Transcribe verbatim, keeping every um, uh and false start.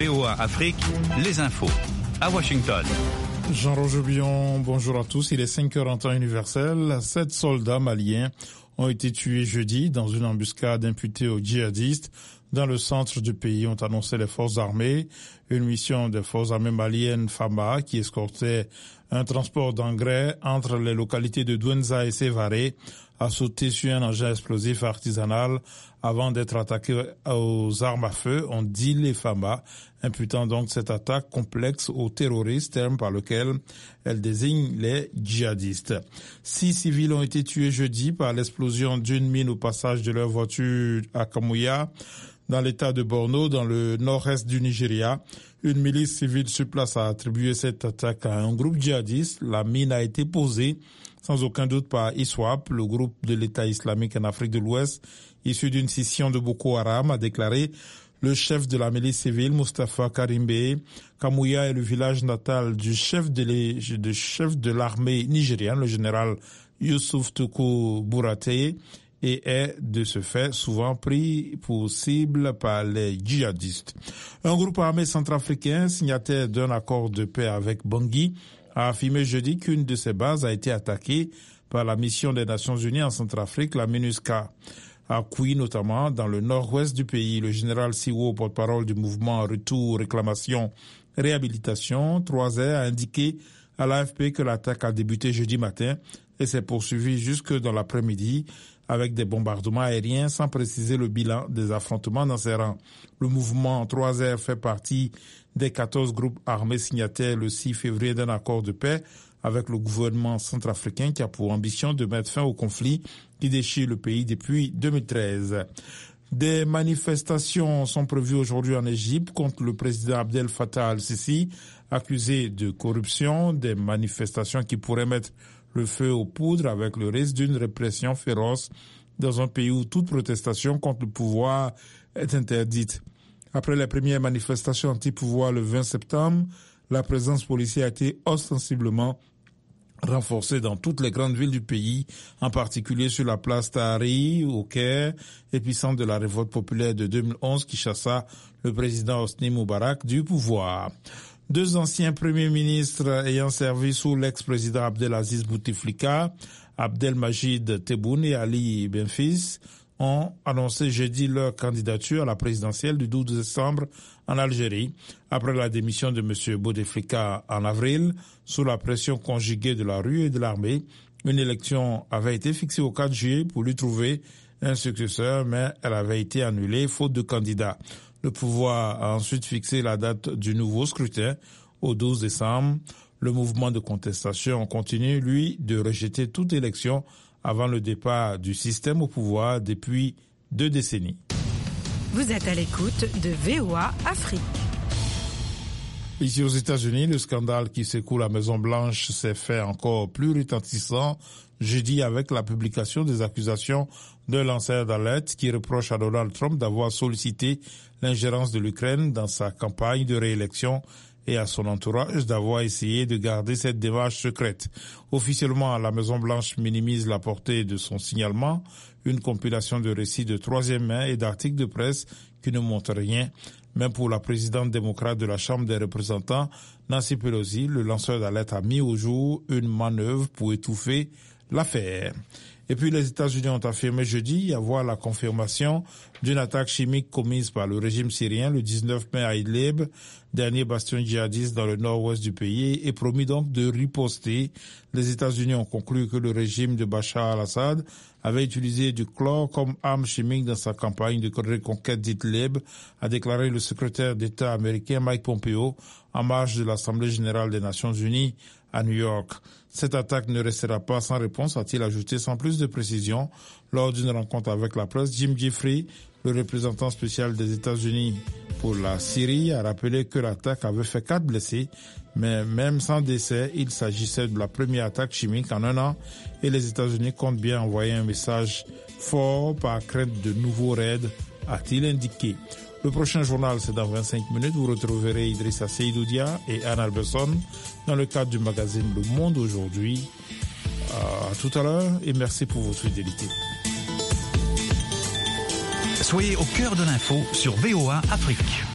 V O A Afrique, les infos. À Washington. Jean-Roger Bion, bonjour à tous. Il est cinq heures en temps universel. Sept soldats maliens ont été tués jeudi dans une embuscade imputée aux djihadistes dans le centre du pays, ont annoncé les forces armées. Une mission des forces armées maliennes FAMA qui escortait un transport d'engrais entre les localités de Douenza et Sévaré a sauté sur un engin explosif artisanal avant d'être attaqué aux armes à feu, ont dit les FAMA, imputant donc cette attaque complexe aux terroristes, terme par lequel elle désigne les djihadistes. Six civils ont été tués jeudi par l'explosion d'une mine au passage de leur voiture à Kamouya, dans l'état de Borno, dans le nord-est du Nigeria. Une milice civile sur place a attribué cette attaque à un groupe djihadiste. La mine a été posée sans aucun doute par ISWAP, le groupe de l'État islamique en Afrique de l'Ouest, issu d'une scission de Boko Haram, a déclaré le chef de la milice civile, Mustafa Karimbe. Kamouya est le village natal du chef de, les, de chef de l'armée nigérienne, le général Youssouf Tuku Buratai, et est de ce fait souvent pris pour cible par les djihadistes. Un groupe armé centrafricain, signataire d'un accord de paix avec Bangui, a affirmé jeudi qu'une de ses bases a été attaquée par la mission des Nations Unies en Centrafrique, la MINUSCA. À Kouy, notamment, dans le nord-ouest du pays, le général Siwo, porte-parole du mouvement Retour, Réclamation, Réhabilitation, trois R, a indiqué à l'A F P que l'attaque a débuté jeudi matin et s'est poursuivie jusque dans l'après-midi avec des bombardements aériens sans préciser le bilan des affrontements dans ses rangs. Le mouvement trois R fait partie des quatorze groupes armés signataires le six février d'un accord de paix avec le gouvernement centrafricain qui a pour ambition de mettre fin au conflit qui déchire le pays depuis deux mille treize. Des manifestations sont prévues aujourd'hui en Égypte contre le président Abdel Fattah al-Sisi, accusé de corruption, des manifestations qui pourraient mettre le feu aux poudres avec le risque d'une répression féroce dans un pays où toute protestation contre le pouvoir est interdite. Après les premières manifestations anti-pouvoir le vingt septembre, la présence policière a été ostensiblement renforcée dans toutes les grandes villes du pays, en particulier sur la place Tahrir, au Caire, épicentre de la révolte populaire de deux mille onze qui chassa le président Hosni Moubarak du pouvoir. Deux anciens premiers ministres ayant servi sous l'ex-président Abdelaziz Bouteflika, Abdelmajid Tebboune et Ali Benfis, ont annoncé jeudi leur candidature à la présidentielle du douze décembre en Algérie, après la démission de M. Bouteflika en avril, sous la pression conjuguée de la rue et de l'armée. Une élection avait été fixée au quatre juillet pour lui trouver un successeur, mais elle avait été annulée faute de candidats. Le pouvoir a ensuite fixé la date du nouveau scrutin au douze décembre. Le mouvement de contestation continue, lui, de rejeter toute élection avant le départ du système au pouvoir depuis deux décennies. Vous êtes à l'écoute de V O A Afrique. Ici aux États-Unis, le scandale qui secoue la Maison-Blanche s'est fait encore plus retentissant jeudi avec la publication des accusations d'un lanceur d'alerte qui reproche à Donald Trump d'avoir sollicité l'ingérence de l'Ukraine dans sa campagne de réélection et à son entourage d'avoir essayé de garder cette démarche secrète. Officiellement, la Maison-Blanche minimise la portée de son signalement, une compilation de récits de troisième main et d'articles de presse qui ne montrent rien. Même pour la présidente démocrate de la Chambre des représentants, Nancy Pelosi, le lanceur d'alerte a mis au jour une manœuvre pour étouffer l'affaire. Et puis les États-Unis ont affirmé jeudi avoir la confirmation d'une attaque chimique commise par le régime syrien le dix-neuf mai à Idlib, dernier bastion djihadiste dans le nord-ouest du pays, et promis donc de riposter. Les États-Unis ont conclu que le régime de Bachar al-Assad avait utilisé du chlore comme arme chimique dans sa campagne de reconquête d'Idlib, a déclaré le secrétaire d'État américain Mike Pompeo en marge de l'Assemblée générale des Nations unies à New York. Cette attaque ne restera pas sans réponse, a-t-il ajouté sans plus de précision. Lors d'une rencontre avec la presse, Jim Jeffrey, le représentant spécial des États-Unis pour la Syrie, a rappelé que l'attaque avait fait quatre blessés, mais même sans décès, il s'agissait de la première attaque chimique en un an et les États-Unis comptent bien envoyer un message fort par crainte de nouveaux raids, a-t-il indiqué. Le prochain journal, c'est dans vingt-cinq minutes. Vous retrouverez Idrissa Seydoudia et Anne Alberson dans le cadre du magazine Le Monde aujourd'hui. À tout à l'heure et merci pour votre fidélité. Soyez au cœur de l'info sur V O A Afrique.